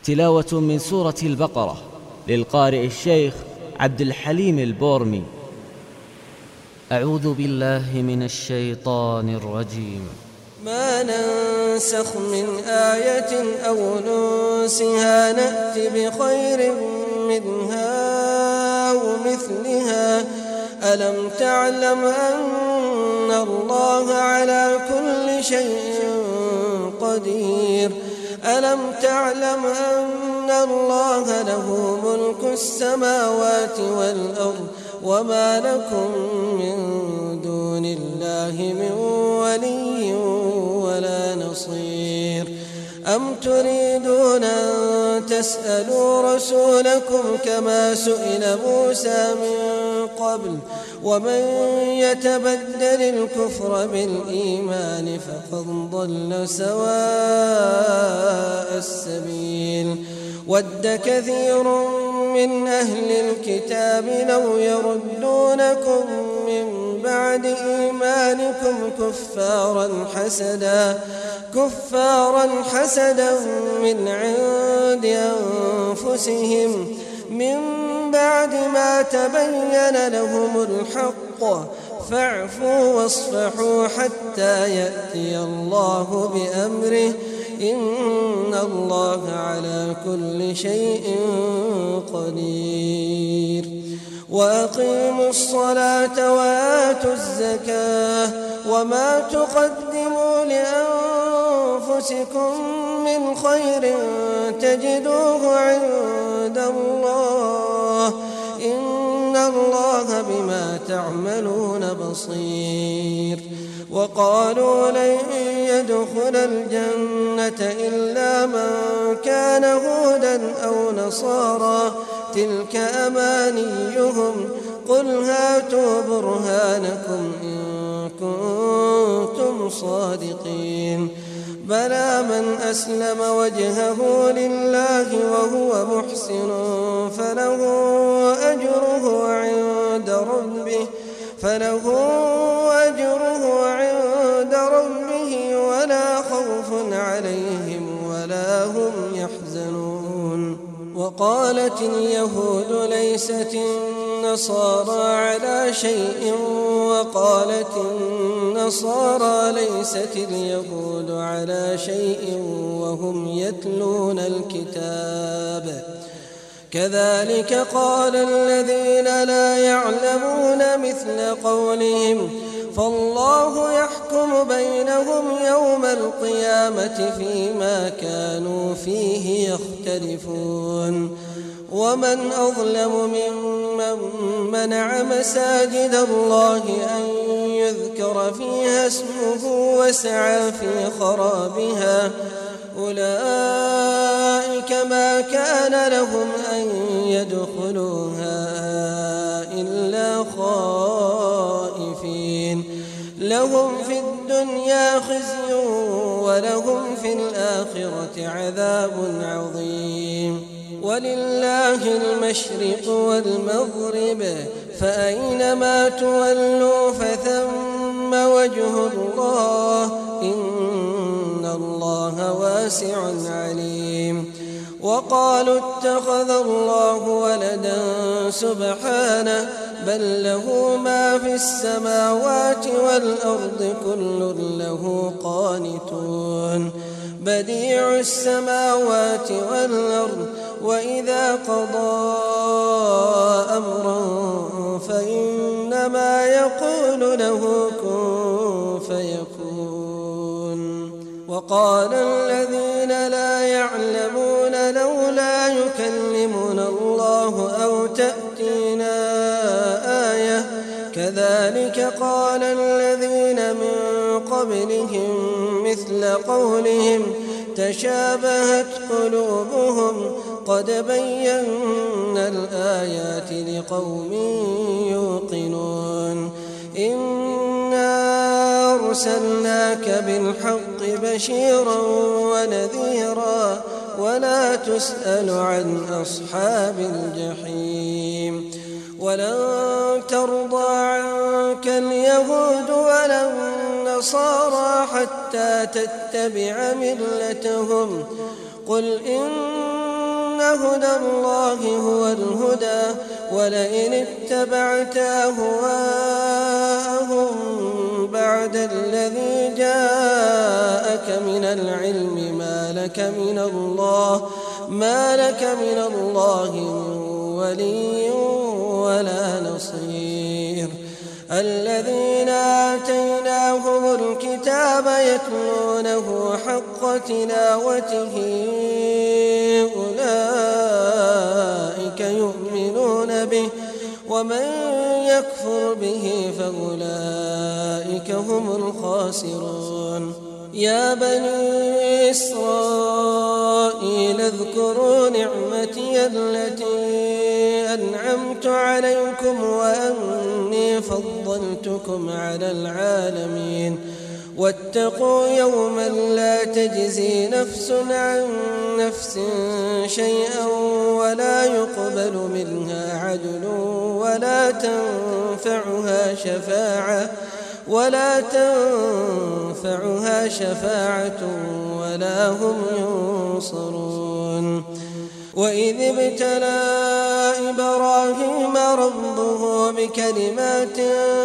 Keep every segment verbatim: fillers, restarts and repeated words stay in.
تلاوة من سورة البقرة للقارئ الشيخ عبد الحليم البورمي. أعوذ بالله من الشيطان الرجيم. ما ننسخ من آية أو ننسها نأت بخير منها أو مثلها. ألم تعلم أن الله على كل شيء قدير؟ ألم تعلم أن الله له ملك السماوات والأرض وما لكم من دون الله من ولي ولا نصير؟ أم تريدون أن تسألوا رسولكم كما سئل موسى من قبل؟ ومن يتبدل الكفر بالإيمان فقد ضل سواء السبيل. ود كثير من أهل الكتاب لو يردونكم من بعد إيمانكم كفارا حسدا كفارا حسدا من عند أنفسهم من بعد ما تبين لهم الحق، فاعفوا واصفحوا حتى يأتي الله بأمره، إن الله على كل شيء قدير. وأقيموا الصلاة وآتوا الزكاة وما تقدموا لأنفسكم من خير تجدوه عند الله، إن الله بما تعملون بصير. وقالوا لن يدخل الجنة إلا من كان هودا أو نصارى تلك أمانيهم، قل هاتوا برهانكم إن كنتم صادقين. بلى من أسلم وجهه لله وهو محسن فله أجره عند ربه فله أجره عند ربه ولا خوف عليهم ولا هم يحزنون. وقالت اليهود ليست النصارى على شيء وقالت النصارى ليست اليهود على شيء وهم يتلون الكتاب، كذلك قال الذين لا يعلمون مثل قولهم، فالله يحكم بينهم يوم القيامة فيما كانوا فيه يختلفون. ومن أظلم ممن منع مساجد الله أن يذكر فيها اسمه وسعى في خرابها، أولئك ما كان لهم أن يدخلوها إلا خائفين، لهم في الدنيا خزي ولهم في الآخرة عذاب عظيم. ولله المشرق والمغرب فأينما تولوا فثم وجه الله، إن الله واسع عليم. وقالوا اتخذ الله ولدا سبحانه بل له ما في السماوات والأرض كل له قانتون، بديع السماوات والأرض وإذا قضى أمرا فإنما يقول له كن فيكون. وقال الذين لا يعلمون لولا يكلمنا الله أو تأتينا آية، كذلك قال الذين من قبلهم مثل قولهم تشابهت قلوبهم قد بينا الآيات لقوم يوقنون. إنا أرسلناك بالحق بشيرا ونذيرا ولا تسأل عن أصحاب الجحيم. ولن ترضى عنك اليهود ولا النصارى حتى تتبع ملتهم، قل إن هدى الله هو الهدى ولئن اتبعت أهواءهم بعد الذي جاءك من العلم ما لك من الله ما لك من الله من ولي ولا نصير. الذين آتيناهم الكتاب يتلونه حق تلاوته أولئك يؤمنون به ومن يكفر به فأولئك هم الخاسرون. يا بني إسرائيل اذكروا نعمتي التي أنعمت عليكم وأني فضلتكم على العالمين. واتقوا يوما لا تجزي نفس عن نفس شيئا ولا يقبل منها عدل ولا تنفعها شفاعة ولا تنفعها شفاعة ولا هم ينصرون. وإذ ابتلى إبراهيم ربه بكلمات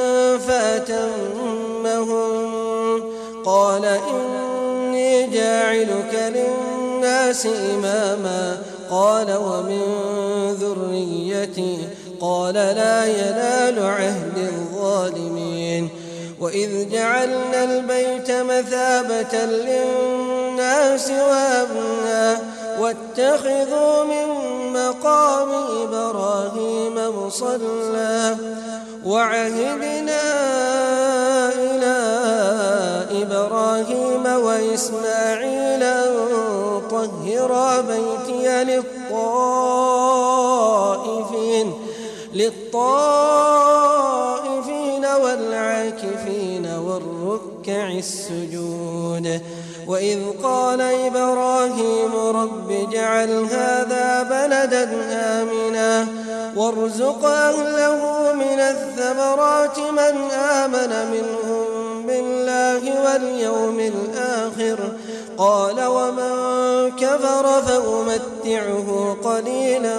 فأتمهن قال إني جاعلك للناس إماما قال ومن ذريتي قال لا ينال عهد الظالمين. وإذ جعلنا البيت مثابة للناس وأمنا واتخذوا من مقام إبراهيم مصلى وعهدنا إلى إبراهيم وإسماعيل أن طهرا بيتي للطائفين للطائفين والعاكفين والركع السجود. وإذ قال إبراهيم رب اجعل هذا بلدا آمنا وارزق أهله من الثمرات من آمن منهم بالله واليوم الآخر قال ومن كفر فأمتعه قليلا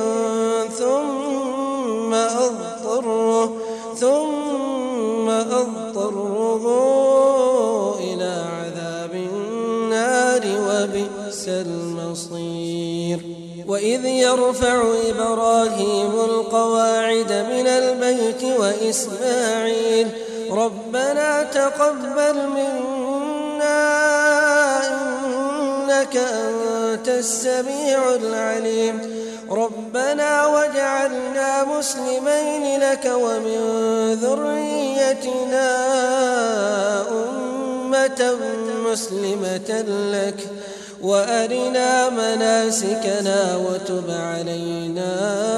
ثم أضطره ثم أضطره إلى عذاب النار وبئس المصير. وإذ يرفع إبراهيم القواعد من البيت وإسماعيل ربنا تقبل منا إنك أنت السميع العليم ربنا واجعلنا مسلمين لك ومن ذريتنا أمة مسلمة لك وأرنا مناسكنا وتب علينا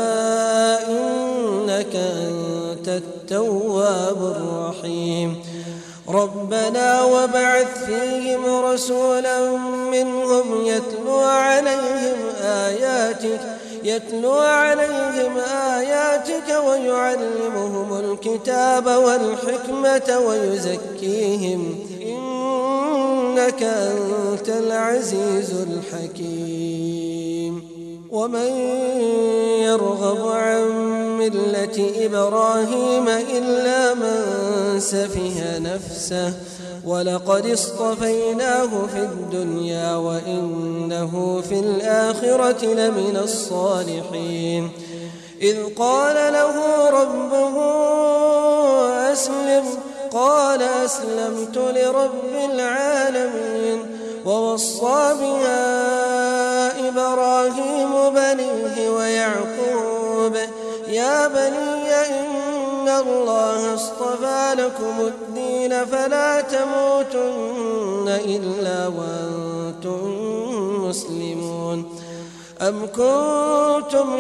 إنك أنت التواب الرحيم. ربنا وابعث فيهم رسولا منهم يتلو عليهم آياتك يتلو عليهم آياتك ويعلمهم الكتاب والحكمة ويزكيهم إنك أنت العزيز الحكيم. ومن يرغب عن ملة إبراهيم إلا من سفه نفسه ولقد اصطفيناه في الدنيا وإنه في الآخرة لمن الصالحين. إذ قال له ربه أسلم قال أسلمت لرب العالمين. ووصى بها إبراهيم بنيه ويعقوب يا بني إن الله اصطفى لكم الدين فلا تموتن إلا وأنتم مسلمون. أم كنتم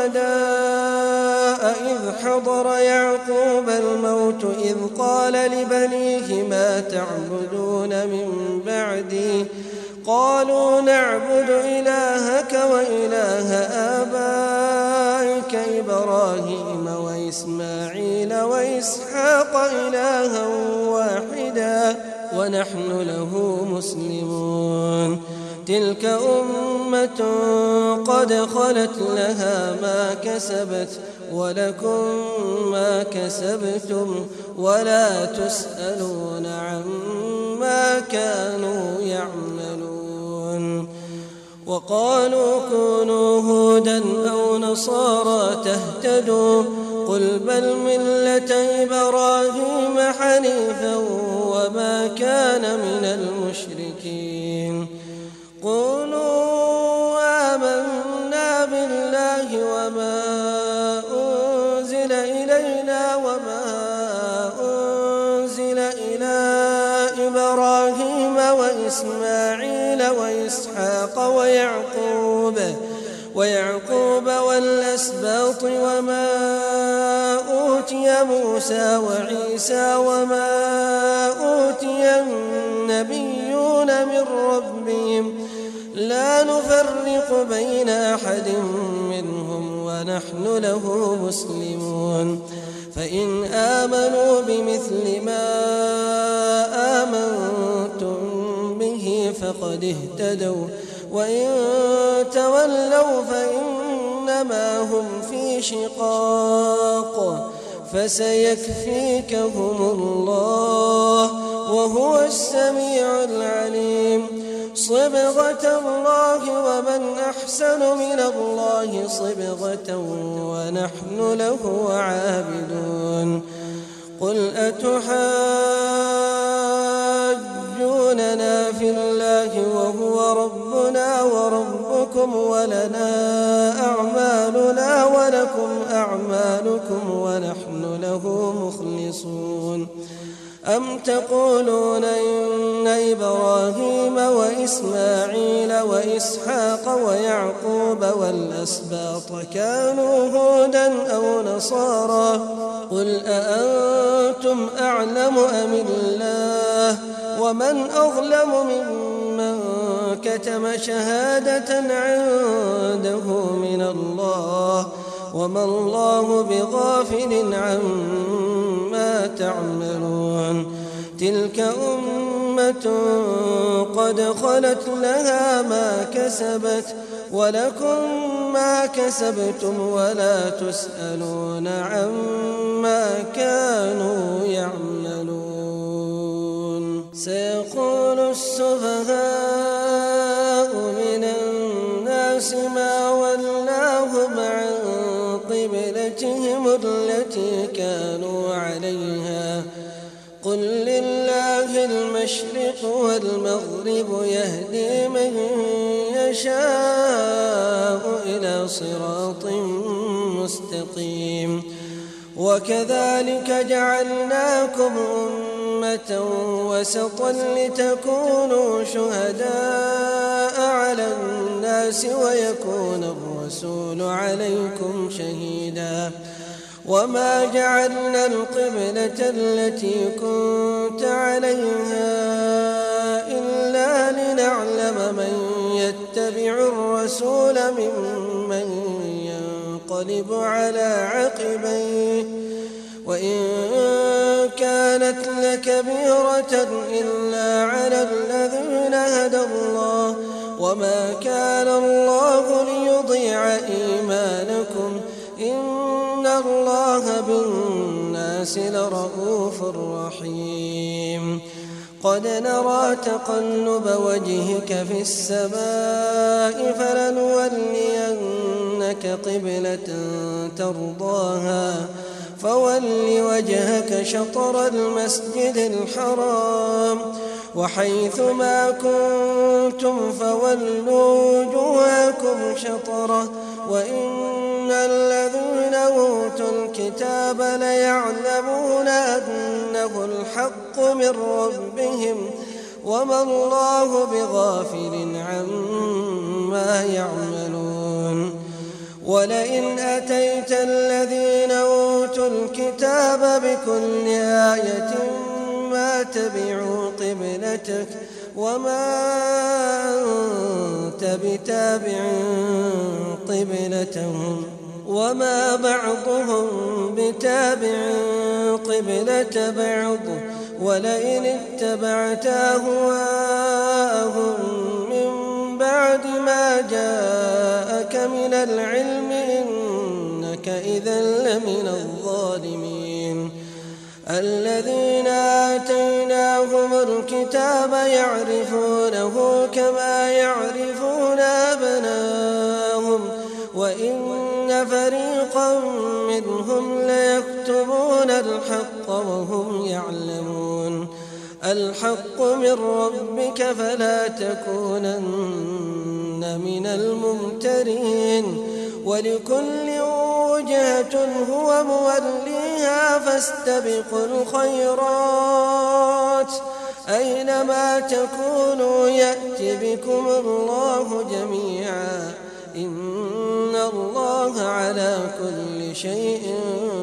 شهداء إذ حضر يعقوب الموت إذ قال لبنيه ما تعبدون من بعدي قالوا نعبد إلهك وإله آبائك إبراهيم وإسماعيل وإسحاق إلها واحدا ونحن له مسلمون. تلك أمة قد خلت لها ما كسبت ولكم ما كسبتم ولا تسألون عما كانوا يعملون وقالوا كونوا هودا أو نصارى تهتدوا قل بل ملة إبراهيم حنيفا وما كان من المشركين قولوا آمنا بالله وما أنزل إلينا وما أنزل إلى إبراهيم وإسماعيل وإسحاق ويعقوب ويعقوب والأسباط وما أوتي موسى وعيسى وما أوتي النبيون من ربهم لا نفرق بين أحد منهم ونحن له مسلمون فإن آمنوا بمثل ما آمنتم به فقد اهتدوا وإن تولوا فإنما هم في شقاق فسيكفيكهم الله وهو السميع العليم صبغة الله ومن أحسن من الله صبغة ونحن له عابدون قل أتحاجوننا في الله وهو ربنا وربكم ولنا أعمالنا ولكم أعمالكم ونحن له مخلصون أم تقولون إن إبراهيم وإسماعيل وإسحاق ويعقوب والأسباط كانوا هودا أو نصارى قل أأنتم أعلم أم الله ومن أظلم ممن كتم شهادة عنده من الله وما الله بغافل عما تعملون تلك أمة قد خلت لها ما كسبت ولكم ما كسبتم ولا تسألون عما كانوا يعملون سيقول السفهاء من الناس ما ولاهم عن قبلتهم التي كانوا عليها قل لله المشرق والمغرب يهدي من يشاء إلى صراط مستقيم وكذلك جعلناكم أمة وسطا لتكونوا شهداء على الناس ويكون الرسول عليكم شهيدا وما جعلنا القبلة التي كنت عليها إلا لنعلم من يتبع الرسول ممن ينقلب على عقبيه وإن كانت لكبيرة إلا على الذين هدى الله وما كان الله ليضيع إيمانكم إن الله بالناس لرؤوف رحيم قد نرى تقلب وجهك في السماء فلنولينك قبلة ترضاها فول وجهك شطر المسجد الحرام وحيث ما كنتم فولوا وجوهكم شطره وإن الذين أوتوا الكتاب ليعلمون أنه الحق من ربهم وما الله بغافل عما يعملون ولئن أتيت الذين أوتوا الكتاب بكل آية ما تبعوا قبلتك وما أنت بتابع قبلتهم وما بعضهم بتابع قبلة بعض ولئن اتبعت أهواءهم من بعد ما جاءك من العلم إنك إذا لمن الظالمين. الذين آتيناهم الكتاب يعرفونه كما يعرفون أبناءهم وإن فريقا منهم ليكتمون الحق وهم يعلمون. الحق من ربك فلا تكونن من الممترين. ولكل وجهة هو موليها فاستبقوا الخيرات أينما تكونوا يأت بكم الله جميعا إن الله على كل شيء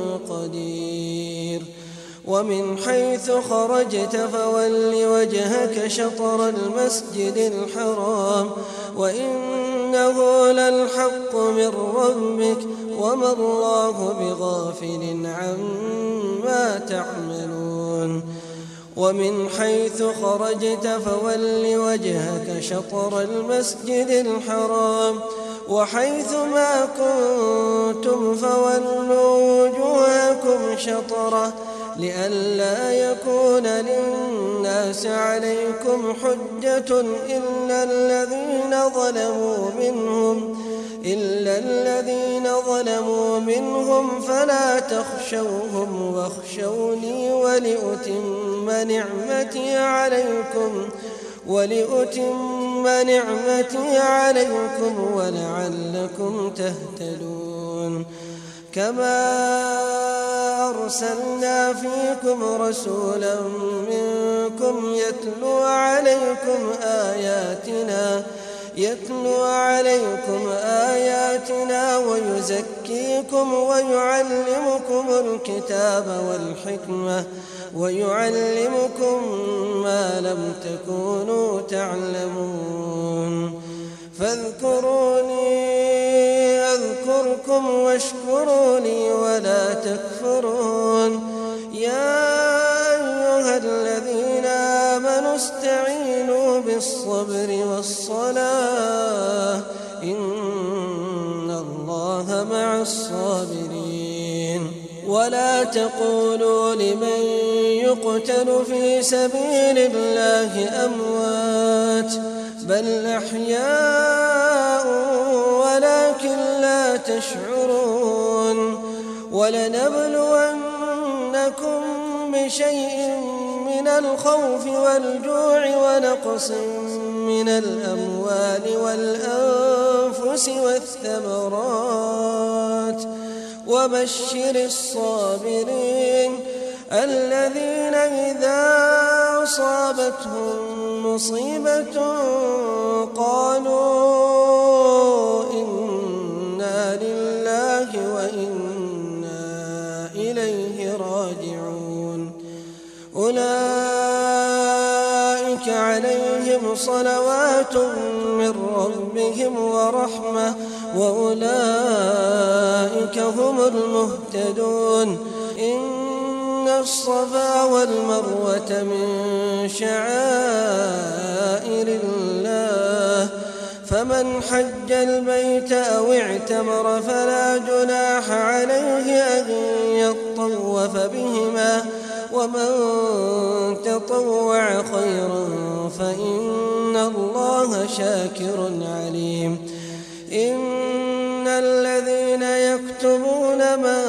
قدير. ومن حيث خرجت فول وجهك شطر المسجد الحرام وإنه للحق من ربك وما الله بغافل عما تعملون. ومن حيث خرجت فول وجهك شطر المسجد الحرام وحيث ما كنتم فولوا وجوهكم شطره لئلا يكون للناس عليكم حجة إلا الذين ظلموا منهم إلا الذين ظلموا منهم فلا تخشوهم واخشوني ولأتم نعمتي عليكم ولأتم نعمتي عليكم ولعلكم تهتدون. كما أرسلنا فيكم رسولا منكم يتلو عليكم آياتنا يتلو عليكم آياتنا ويزكيكم ويعلمكم الكتاب والحكمة ويعلمكم ما لم تكونوا تعلمون. فاذكروني أذكركم واشكروا لي ولا تكفرون. يا أيها الذين آمنوا استعينوا بالصبر والصلاة إن الله مع الصابرين. ولا تقولوا لمن يقتل في سبيل الله أموات بل أحياء ولكن لا تشعرون. ولنبلونكم بشيء من الخوف والجوع ونقص من الأموال والأنفس والثمرات وبشر الصابرين الذين إذا أصابتهم مصيبة قالوا إنا لله وإنا إليه راجعون. أولئك عليهم صلوات من ربهم ورحمة وأولئك هم المهتدون. إن الصفا والمروة من شعائر الله فمن حج البيت أو اعتمر فلا جناح عليه أن يطوف بهما ومن تطوع خيرا فإن الله شاكر عليم. إن الذين يكتبون ما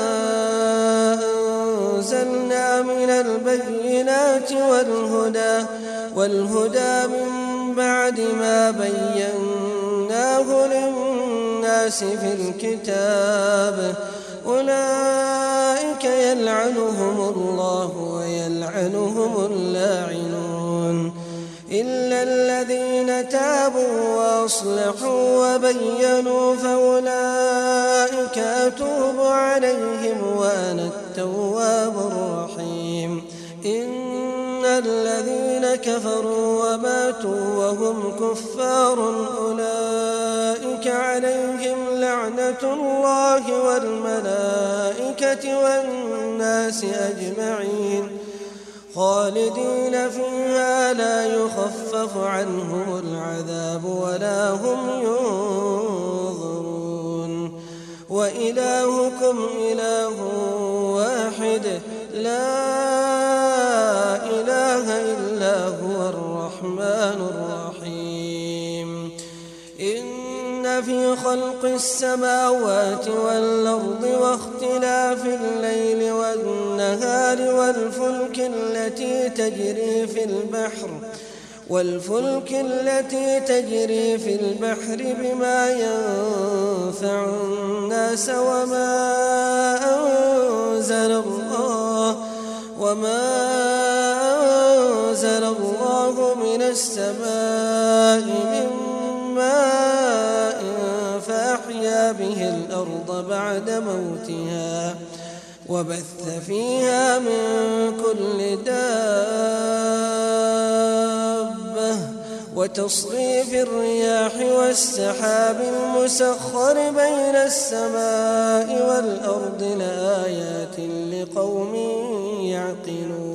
أنزلنا من البينات والهدى والهدى من بعد ما بيناه للناس في الكتاب أولئك يلعنهم الله ويلعنهم اللاعنون إلا الذين تابوا وأصلحوا وبينوا فأولئك أتوب عليهم وأنا التواب الرحيم. إن الذين كفروا وماتوا وهم كفار أولئك عليهم لعنة الله والملائكة والناس أجمعين خالدين فيها لا يخفف عنهم العذاب ولا هم ينظرون وإلهكم إله واحد لا إله إلا هو الرحمن الرحيم إن في خلق السماوات والأرض واختلاف الليل والنهار والفلك التي تجري في البحر والفلك التي تجري في البحر بما ينفع الناس وما أنزل الله وما أنزل الله من السماء من ماء فأحيا به الأرض بعد موتها وبث فيها من كل دابة وتصريف الرياح والسحاب المسخر بين السماء والأرض لآيات لقوم يعقلون